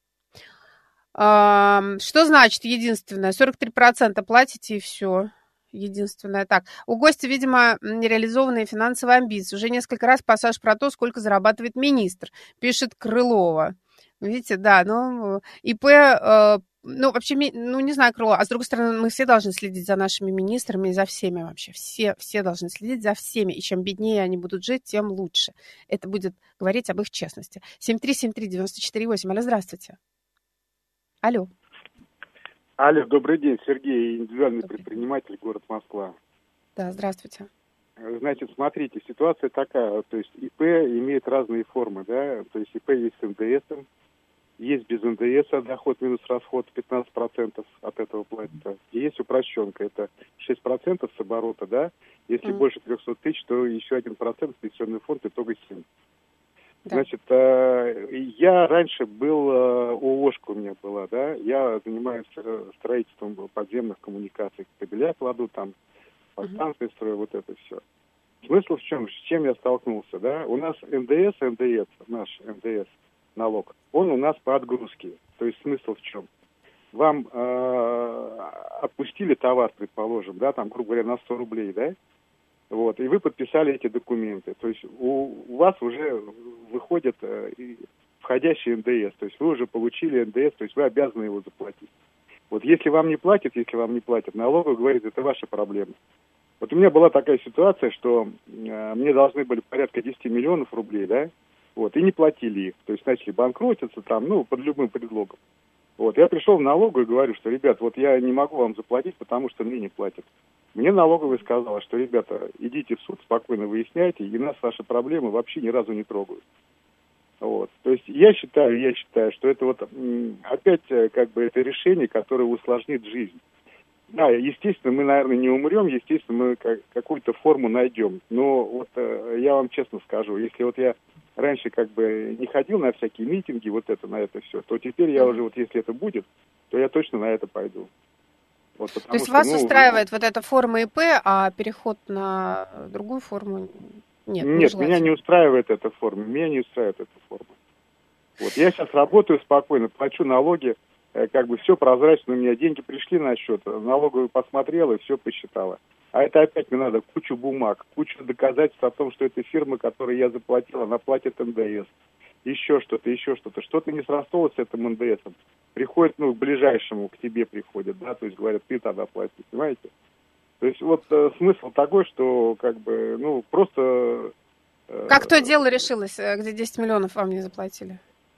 B: Что значит единственное? сорок три процента платите и все. Единственное. Так, у гостя, видимо, нереализованные финансовые амбиции. Уже несколько раз пассаж про то, сколько зарабатывает министр, пишет Крылова. Видите, да, ну, ИП, э, ну, вообще, ну, не знаю, Крылова, а с другой стороны, мы все должны следить за нашими министрами и за всеми вообще. Все, все должны следить за всеми, и чем беднее они будут жить, тем лучше. Это будет говорить об их честности. семь три семь три девять четыре восемь. Алло, здравствуйте. Алло.
F: Алло, добрый день, Сергей, индивидуальный добрый. предприниматель, город Москва.
B: Да, здравствуйте.
F: Значит, смотрите, ситуация такая, то есть ИП имеет разные формы, да, то есть ИП есть с эн дэ эсом, есть без эн дэ эса, доход минус расход, пятнадцать процентов от этого платится, и есть упрощенка, это шесть процентов с оборота, да, если mm. больше триста тысяч, то еще один процент пенсионный фонд, итого семь. Да. Значит, я раньше был, ООшка у меня была, да, я занимаюсь строительством подземных коммуникаций, кабеля кладу там, подстанции uh-huh. строю, вот это все. Смысл в чем? С чем я столкнулся, да? У нас эн дэ эс, эн дэ эс, наш эн дэ эс налог, он у нас по отгрузке. То есть смысл в чем? Вам э, отпустили товар, предположим, да, там, грубо говоря, на сто рублей, да? Вот, и вы подписали эти документы. То есть у, у вас уже выходит э, входящий эн дэ эс, то есть вы уже получили эн дэ эс, то есть вы обязаны его заплатить. Вот если вам не платят, если вам не платят, налоговый говорит, это ваша проблема. Вот у меня была такая ситуация, что э, мне должны были порядка десять миллионов рублей, да, вот, и не платили их. То есть начали банкротиться там, ну, под любым предлогом. Вот, я пришел в налоговую и говорю, что, ребят, вот я не могу вам заплатить, потому что мне не платят. Мне налоговая сказала, что, ребята, идите в суд, спокойно выясняйте, и нас ваши проблемы вообще ни разу не трогают. Вот. То есть я считаю, я считаю, что это вот опять как бы это решение, которое усложнит жизнь. Да, естественно, мы, наверное, не умрем, естественно, мы как, какую-то форму найдем. Но вот я вам честно скажу, если вот я раньше как бы не ходил на всякие митинги, вот это, на это все, то теперь я уже вот, если это будет, то я точно на это пойду. Вот,
B: то есть что, вас ну, устраивает вот эта форма ИП, а переход на другую форму нет?
F: Нет, не меня не устраивает эта форма, меня не устраивает эта форма. Вот, я сейчас работаю спокойно, плачу налоги, как бы все прозрачно, у меня деньги пришли на счет, налоговая посмотрела и все посчитала. А это опять мне надо кучу бумаг, кучу доказательств о том, что эта фирма, которой я заплатил, она платит эн дэ эс. Еще что-то, еще что-то. Что-то не срослось с этим эн дэ эсом. Приходит, ну, к ближайшему, к тебе приходят, да, то есть говорят, ты тогда плати, понимаете? То есть вот э, смысл такой, что как бы, ну, просто... Э,
B: как то дело решилось, где десять миллионов вам не заплатили?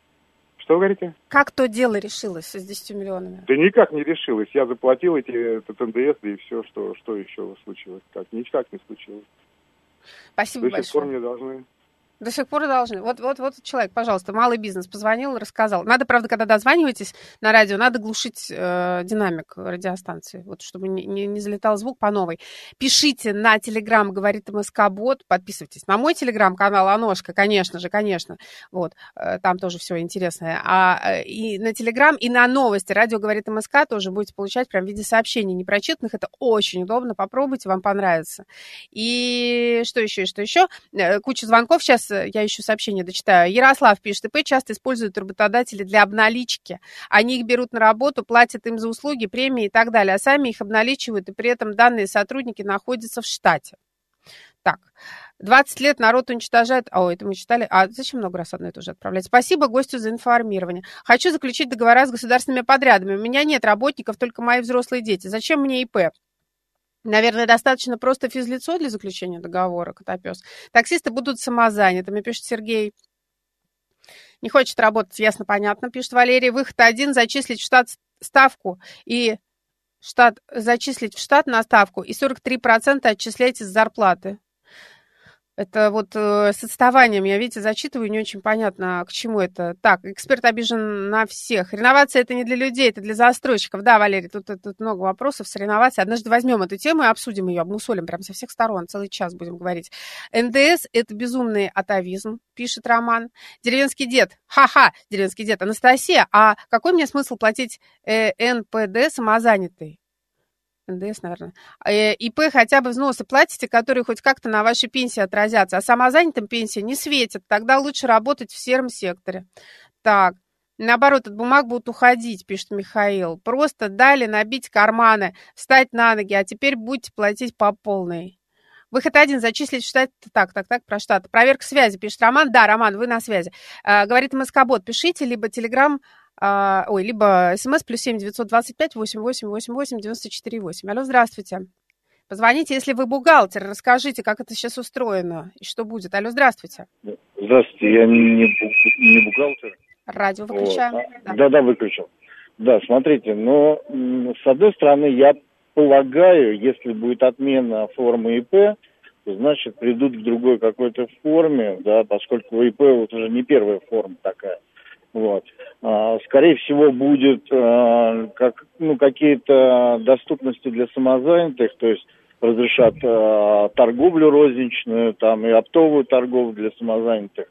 F: Что вы говорите?
B: Как то дело решилось с десятью миллионами?
F: Да никак не решилось. Я заплатил эти, этот эн дэ эс, да и все, что, что еще случилось. Как, никак не случилось.
B: Спасибо
F: До
B: большое.
F: сих пор не должны.
B: До сих пор должны. Вот, вот, вот человек, пожалуйста, малый бизнес позвонил, рассказал. Надо, правда, когда дозваниваетесь на радио, надо глушить э, динамик радиостанции, вот, чтобы не, не, не залетал звук по новой. Пишите на Телеграм, говорит МСК-бот, подписывайтесь на мой Телеграм-канал Аношка, конечно же, конечно. Вот, э, там тоже все интересное. А э, и на Телеграм, и на новости радио говорит МСК тоже будете получать прям в виде сообщений непрочитанных. Это очень удобно, попробуйте, вам понравится. И что еще, и что еще? Э, куча звонков сейчас. Я еще сообщение дочитаю. Ярослав пишет, ИП часто используют работодатели для обналички. Они их берут на работу, платят им за услуги, премии и так далее, а сами их обналичивают, и при этом данные сотрудники находятся в штате. Так, двадцать лет народ уничтожает... О, это мы читали. А зачем много раз одно и то же отправлять? Спасибо гостю за информирование. Хочу заключить договора с государственными подрядами. У меня нет работников, только мои взрослые дети. Зачем мне ИП? Наверное, достаточно просто физлицо для заключения договора, котопес. Таксисты будут самозанятыми, пишет Сергей. Не хочет работать, ясно, понятно, пишет Валерий. Выход один, зачислить в штат ставку и штат, зачислить в штат на ставку и сорок три процента отчислять из зарплаты. Это вот э, с отставанием, я, видите, зачитываю, не очень понятно, к чему это. Так, эксперт обижен на всех. Реновация – это не для людей, это для застройщиков. Да, Валерий, тут, тут много вопросов с реновацией. Однажды возьмем эту тему и обсудим ее, обмусолим прям со всех сторон, целый час будем говорить. эн дэ эс – это безумный атовизм, пишет Роман. Деревенский дед, ха-ха, деревенский дед. Анастасия, а какой мне смысл платить э, эн пэ дэ самозанятый? эн дэ эс, наверное. ИП хотя бы взносы платите, которые хоть как-то на вашей пенсии отразятся, а самозанятым пенсия не светит. Тогда лучше работать в сером секторе. Так, наоборот, от бумаг будут уходить, пишет Михаил. Просто дали набить карманы, встать на ноги, а теперь будете платить по полной. Выход один, зачислить в штат. Так, так, так, про штат. Проверка связи, пишет Роман. Да, Роман, вы на связи. А, говорит МСК-бот, пишите, либо Телеграм, а, ой, либо СМС плюс семь девятьсот двадцать пять восемь восемь восемь восемь девяносто четыре восемь. Алло, здравствуйте. Позвоните, если вы бухгалтер, расскажите, как это сейчас устроено и что будет. Алло, здравствуйте.
G: Здравствуйте, я не, не бухгалтер.
B: Радио выключаем.
G: Вот. Да. да, да, выключил. Да, смотрите, но с одной стороны, я полагаю, если будет отмена формы ИП, то, значит, придут к другой какой-то форме, да, поскольку ИП вот уже не первая форма такая. Вот. А, скорее всего, будет а, как, ну, какие-то доступности для самозанятых, то есть разрешат а, торговлю розничную, там, и оптовую торговлю для самозанятых,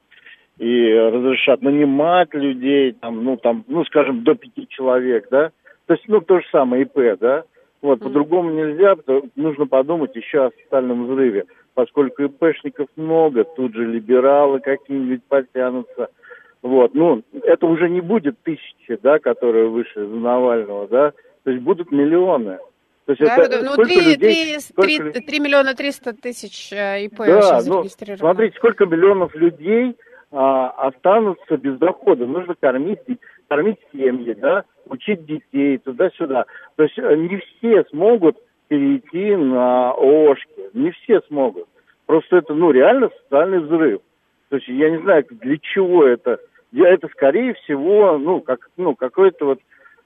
G: и разрешат нанимать людей, там, ну, там, ну, скажем, до пяти человек, да, то есть, ну, то же самое ИП, да, вот, mm-hmm. по-другому нельзя, нужно подумать еще о социальном взрыве, поскольку ИПшников много, тут же либералы какие-нибудь потянутся, вот, ну, это уже не будет тысячи, да, которые выше за Навального, да, то есть будут миллионы. То есть
B: да,
G: это
B: ну,
G: сколько
B: три,
G: людей,
B: три,
G: сколько...
B: три, три миллиона триста тысяч ИП
G: да,
B: сейчас
G: ну,
B: зарегистрировано.
G: Смотрите, сколько миллионов людей а, останутся без дохода. Нужно кормить, кормить семьи, да, учить детей, туда-сюда. То есть не все смогут перейти на ООшки, не все смогут. Просто это, ну, реально социальный взрыв. То есть я не знаю, для чего это. Это, скорее всего, ну, как, ну, какой-то вот...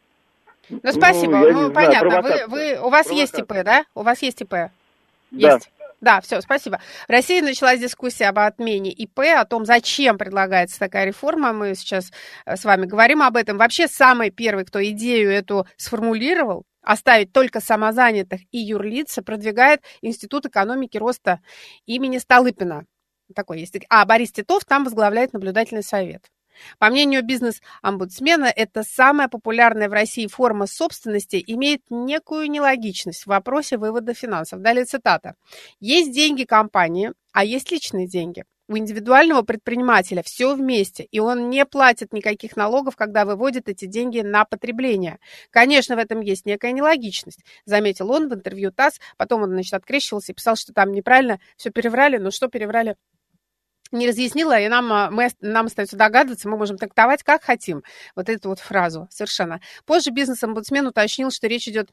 B: Ну, спасибо,
G: ну,
B: ну понятно. Вы, вы, у вас есть ИП, да? У вас есть ИП?
G: Да.
B: Есть. Да, все, спасибо. В России началась дискуссия об отмене ИП, о том, зачем предлагается такая реформа. Мы сейчас с вами говорим об этом. Вообще, самый первый, кто идею эту сформулировал, оставить только самозанятых и юрлица, продвигает Институт экономики роста имени Столыпина. Такой есть. А Борис Титов там возглавляет наблюдательный совет. По мнению бизнес-омбудсмена, это самая популярная в России форма собственности, имеет некую нелогичность в вопросе вывода финансов. Далее цитата. Есть деньги компании, а есть личные деньги. У индивидуального предпринимателя все вместе, и он не платит никаких налогов, когда выводит эти деньги на потребление. Конечно, в этом есть некая нелогичность, заметил он в интервью ТАСС. Потом он, значит, открещивался и писал, что там неправильно все переврали. Но что переврали? Не разъяснила, и нам, мы, нам остается догадываться, мы можем трактовать как хотим вот эту вот фразу совершенно. Позже бизнес-омбудсмен уточнил, что речь идет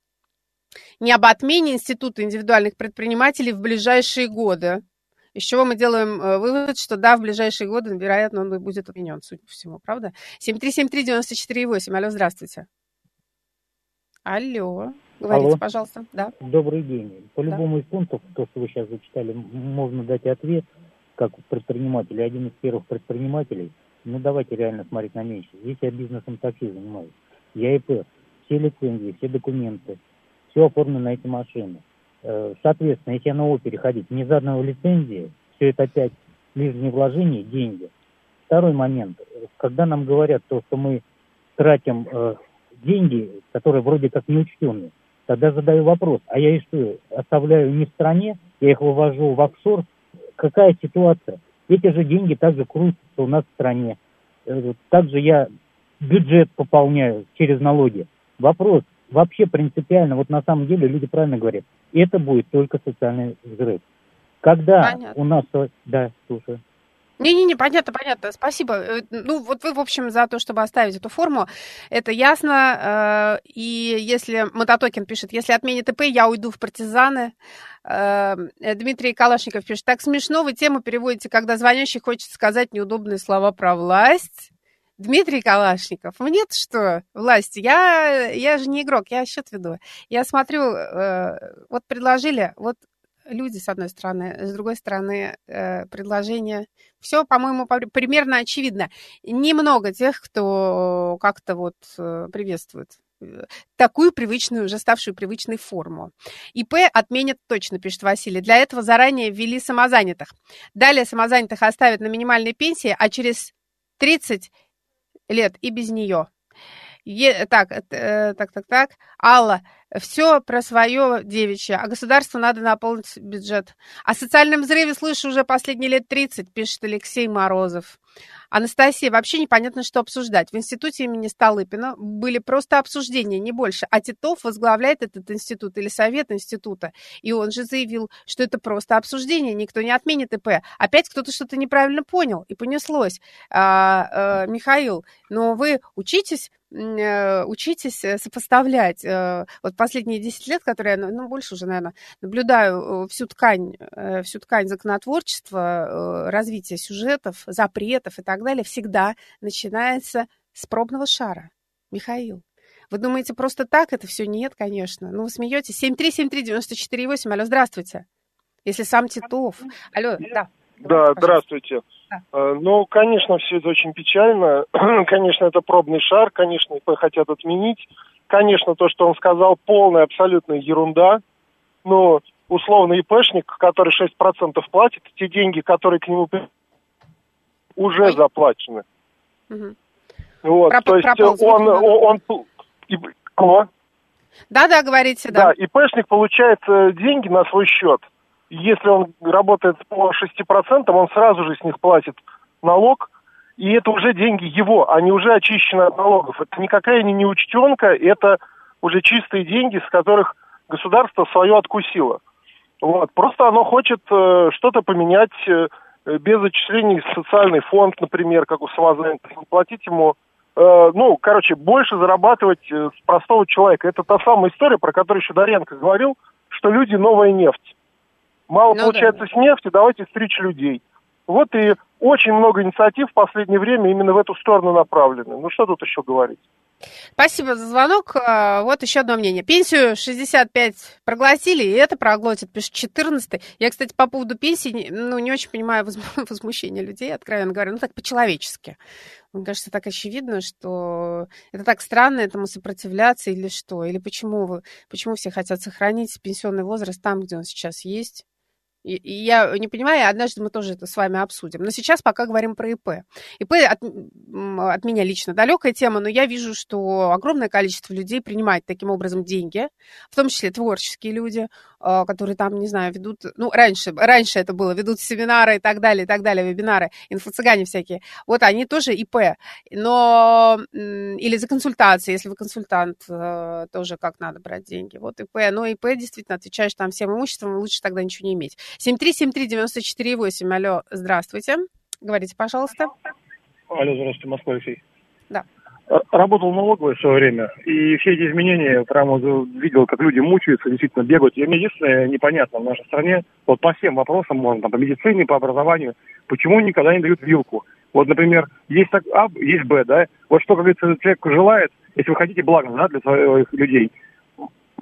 B: не об отмене института индивидуальных предпринимателей в ближайшие годы, из чего мы делаем вывод, что да, в ближайшие годы, вероятно, он будет отменен, судя по всему, правда? семь три семь три девяносто четыре восемь. Алло, здравствуйте. Алло. Говорите,
H: Алло.
B: пожалуйста. Да.
H: Добрый день. По
B: Да.
H: любому из пунктов, то, что вы сейчас зачитали, можно дать ответ, как предприниматель, один из первых предпринимателей. Ну, давайте реально смотреть на меньше. Здесь я бизнесом такси занимаюсь. Я ИП. Все лицензии, все документы, все оформлено на эти машины. Соответственно, если я на ООО переходить, не за одного лицензии, все это опять лишние вложения, деньги. Второй момент. Когда нам говорят то, что мы тратим э, деньги, которые вроде как неучтенные, тогда задаю вопрос, а я их что, оставляю не в стране, я их вывожу в офшор? Какая ситуация? Эти же деньги также крутятся у нас в стране. Э, также я бюджет пополняю через налоги. Вопрос вообще принципиально, вот на самом деле люди правильно говорят, это будет только социальный взрыв. Когда
B: Понятно.
H: у нас... Да, слушаю.
B: Не-не-не, понятно, понятно, спасибо. Ну, вот вы, в общем, за то, чтобы оставить эту форму, это ясно. И если Мототокен пишет, если отменят ИП, я уйду в партизаны. Дмитрий Калашников пишет, так смешно, вы тему переводите, когда звонящий хочет сказать неудобные слова про власть. Дмитрий Калашников, мне-то что, власть? Я, я же не игрок, я счет веду. Я смотрю, вот предложили, вот люди, с одной стороны, с другой стороны, предложение. Все, по-моему, примерно очевидно. Немного тех, кто как-то вот приветствует такую привычную, уже ставшую привычной форму. ИП отменят точно, пишет Василий. Для этого заранее ввели самозанятых. Далее самозанятых оставят на минимальной пенсии, а через тридцать лет и без нее. Е, так, э, так, так, так. Алла, все про свое девичье, а государству надо наполнить бюджет. О социальном взрыве слышу уже последние лет тридцать, пишет Алексей Морозов. Анастасия, вообще непонятно, что обсуждать. В институте имени Столыпина были просто обсуждения, не больше. А Титов возглавляет этот институт или совет института. И он же заявил, что это просто обсуждение, никто не отменит ИП. Опять кто-то что-то неправильно понял, и понеслось. А, а, Михаил, но вы учитесь, учитесь сопоставлять. Вот последние десять лет, которые я, ну, больше уже, наверное, наблюдаю всю ткань, всю ткань законотворчества, развития сюжетов, запретов и так далее, всегда начинается с пробного шара. Михаил, вы думаете, просто так это все? Нет, конечно. Ну, вы смеетесь. семь три семь три девять четыре восемь. Алло, здравствуйте. Если сам Титов. Алло, да.
I: Да, здравствуйте. Да. Ну, конечно, все это очень печально. Конечно, это пробный шар. Конечно, ИП хотят отменить. Конечно, то, что он сказал, полная абсолютная ерунда. Но условно ИПшник, который шесть процентов платит, те деньги, которые к нему уже Ой. заплачены. Угу. Вот, Проп- то есть он... он, он, он
B: Да-да, говорите, да.
I: Да, ИПшник получает деньги на свой счет. Если он работает по шести процентам, он сразу же с них платит налог, и это уже деньги его, они уже очищены от налогов. Это никакая не неучтенка, это уже чистые деньги, с которых государство свое откусило. Вот. Просто оно хочет э, что-то поменять э, без зачислений в социальный фонд, например, как у самозанятых, платить ему, э, ну, короче, больше зарабатывать э, с простого человека. Это та самая история, про которую еще Доренко говорил, что люди новая нефть. Мало ну, получается да. с нефти, давайте стричь людей. Вот и очень много инициатив в последнее время именно в эту сторону направлены. Ну что тут еще говорить?
B: Спасибо за звонок. Вот еще одно мнение. Пенсию шестьдесят пять проглотили, и это проглотит, пишет четырнадцатый. Я, кстати, по поводу пенсии, ну, не очень понимаю возмущение людей, откровенно говоря. Ну, так по-человечески. Мне кажется, так очевидно, что это так странно этому сопротивляться или что? Или почему, вы, почему все хотят сохранить пенсионный возраст там, где он сейчас есть? И, и я не понимаю, однажды мы тоже это с вами обсудим. Но сейчас пока говорим про ИП. ИП от, от меня лично далекая тема, но я вижу, что огромное количество людей принимает таким образом деньги, в том числе творческие люди, которые там, не знаю, ведут... Ну, раньше, раньше это было, ведут семинары и так далее, и так далее, вебинары, инфо-цыгане всякие. Вот они тоже ИП. Но... Или за консультации, если вы консультант, тоже как надо брать деньги. Вот ИП. Но ИП действительно отвечаешь там всем имуществом, лучше тогда ничего не иметь. семь три семь три девять четыре восемь. Алло, здравствуйте. Говорите, пожалуйста.
J: Алло, здравствуйте, Москва, Алексей.
B: Да.
J: Работал в налоговой в свое время, и все эти изменения, прямо видел, как люди мучаются, действительно бегают. И мне единственное непонятно в нашей стране, вот по всем вопросам, можно, там, по медицине, по образованию, почему никогда не дают вилку. Вот, например, есть так А, есть Б, да? Вот что, как говорится, человек желает, если вы хотите блага, да, для своих людей,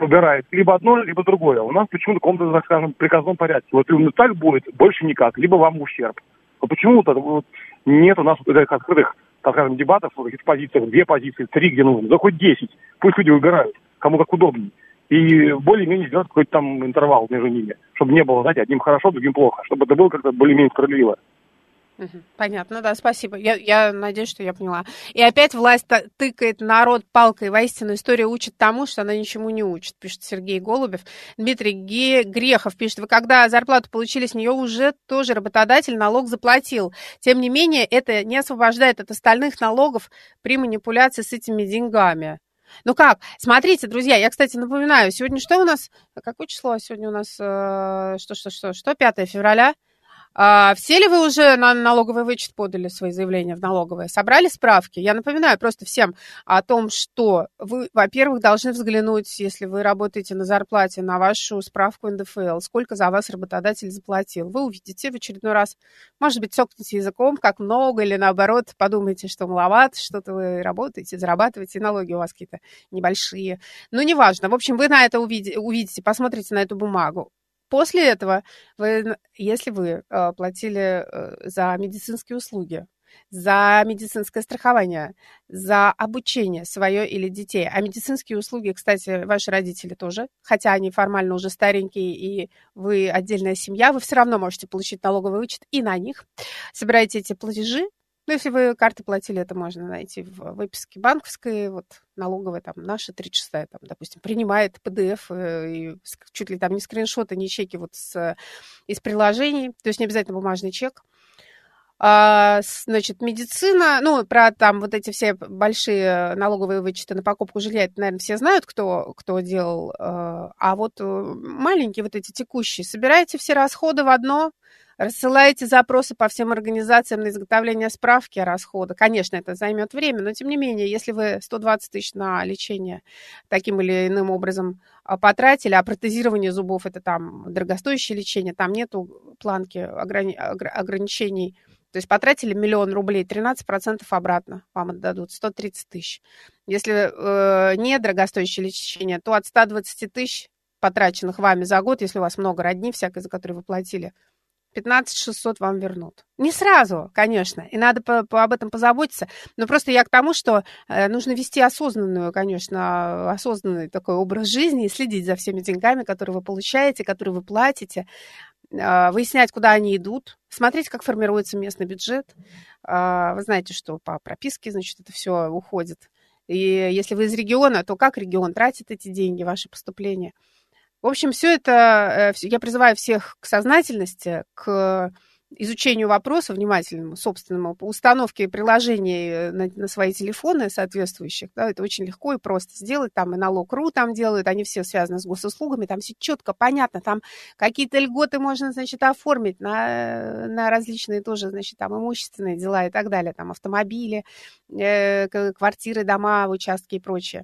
J: выбирает либо одно, либо другое. У нас почему-то в каком-то, так скажем, приказном порядке. Вот именно так будет, больше никак, либо вам ущерб. Вот почему-то вот, нет у нас вот этих открытых, так скажем, дебатов, в каких-то позициях, две позиции, три, где нужно, да хоть десять. Пусть люди выбирают, кому как удобнее. И более-менее сделать какой-то там интервал между ними, чтобы не было, знаете, одним хорошо, другим плохо, чтобы это было как-то более-менее справедливо.
B: Понятно, да, спасибо. Я, я надеюсь, что я поняла. И опять власть тыкает народ палкой. Воистину, история учит тому, что она ничему не учит, пишет Сергей Голубев. Дмитрий Ге- Грехов пишет, вы когда зарплату получили, с нее уже тоже работодатель налог заплатил. Тем не менее, это не освобождает от остальных налогов при манипуляции с этими деньгами. Ну как? Смотрите, друзья, я, кстати, напоминаю, сегодня что у нас? Какое число сегодня у нас? Э, что, что, что, что? пятое февраля. А, все ли вы уже на налоговый вычет подали свои заявления в налоговые? Собрали справки? Я напоминаю просто всем о том, что вы, во-первых, должны взглянуть, если вы работаете на зарплате, на вашу справку эн дэ эф эл, сколько за вас работодатель заплатил. Вы увидите в очередной раз, может быть, цокните языком, как много, или наоборот, подумайте, что маловато, что-то вы работаете, зарабатываете, и налоги у вас какие-то небольшие. Ну, неважно. В общем, вы на это увидите, увидите, посмотрите на эту бумагу. После этого, вы, если вы э, платили э, за медицинские услуги, за медицинское страхование, за обучение свое или детей, а медицинские услуги, кстати, ваши родители тоже, хотя они формально уже старенькие, и вы отдельная семья, вы все равно можете получить налоговый вычет и на них. Собираете эти платежи. Ну, если вы карты платили, это можно найти в выписке банковской, вот налоговая, там, наша тридцать шестая, там, допустим, принимает пэ дэ эф, и чуть ли там не скриншоты, не чеки вот с, из приложений, то есть не обязательно бумажный чек. А, значит, медицина, ну, про там вот эти все большие налоговые вычеты на покупку жилья, это, наверное, все знают, кто, кто делал, а вот маленькие вот эти текущие, собираете все расходы в одно, рассылаете запросы по всем организациям на изготовление справки о расходах. Конечно, это займет время, но тем не менее, если вы сто двадцать тысяч на лечение таким или иным образом потратили, а протезирование зубов – это там дорогостоящее лечение, там нету планки ограни- ограничений. То есть потратили миллион рублей, тринадцать процентов обратно вам отдадут, сто тридцать тысяч. Если э, не дорогостоящее лечение, то от ста двадцати тысяч, потраченных вами за год, если у вас много родни всякой, за которую вы платили, пятнадцать тысяч шестьсот вам вернут. Не сразу, конечно, и надо по, по, об этом позаботиться, но просто я к тому, что э, нужно вести осознанную, конечно, осознанный такой образ жизни и следить за всеми деньгами, которые вы получаете, которые вы платите, э, выяснять, куда они идут, смотреть, как формируется местный бюджет. Э, вы знаете, что по прописке, значит, это все уходит. И если вы из региона, то как регион тратит эти деньги, ваши поступления? В общем, все это, я призываю всех к сознательности, к изучению вопроса внимательному, собственному, по установке приложений на, на свои телефоны соответствующих. Да, это очень легко и просто сделать. Там и налог точка ру там делают, они все связаны с госуслугами, там все четко, понятно, там какие-то льготы можно, значит, оформить на, на различные тоже, значит, там имущественные дела и так далее, там автомобили, э, квартиры, дома, участки и прочее.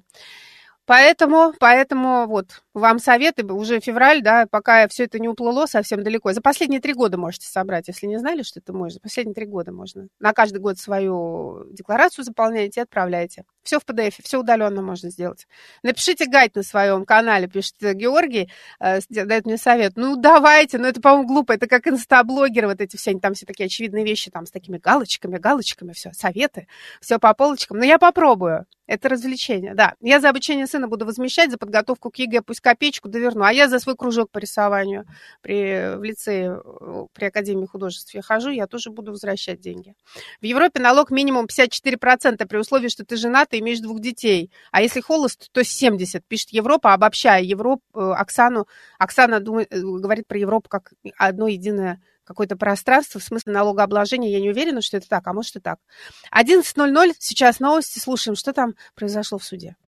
B: Поэтому, поэтому вот вам советы, уже февраль, да, пока все это не уплыло совсем далеко. За последние три года можете собрать, если не знали, что это можно. За последние три года можно. На каждый год свою декларацию заполняете и отправляете. Все в пэ дэ эфе, все удаленно можно сделать. Напишите гайд на своем канале, пишет Георгий, э, дает мне совет. Ну, давайте, но это, по-моему, глупо. Это как инстаблогеры, вот эти все, там все такие очевидные вещи, там с такими галочками, галочками, все, советы, все по полочкам. Но я попробую. Это развлечение, да. Я за обучение сына буду возмещать, за подготовку к ЕГЭ пусть копеечку доверну, а я за свой кружок по рисованию при, в лицее, при Академии художеств я хожу, я тоже буду возвращать деньги. В Европе налог минимум пятьдесят четыре процента при условии, что ты женат и имеешь двух детей, а если холост, то семьдесят процентов, пишет Европа, обобщая Европу, Оксану. Оксана думает, говорит про Европу как одно единое какое-то пространство, в смысле налогообложения, я не уверена, что это так, а может и так. одиннадцать ноль ноль, сейчас новости, слушаем, что там произошло в суде.